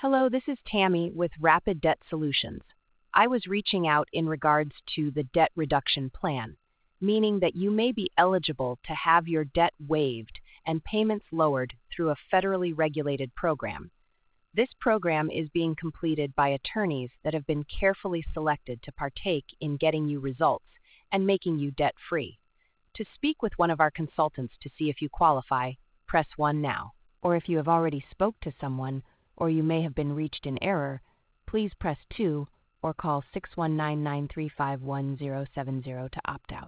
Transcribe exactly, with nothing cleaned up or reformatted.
Hello, this is Tammy with Rapid Debt Solutions. I was reaching out in regards to the debt reduction plan, meaning that you may be eligible to have your debt waived and payments lowered through a federally regulated program. This program is being completed by attorneys that have been carefully selected to partake in getting you results and making you debt-free. To speak with one of our consultants to see if you qualify, press one now. Or if you have already spoke to someone, or you may have been reached in error, please press two or call six one nine, nine three five, one zero seven zero to opt out.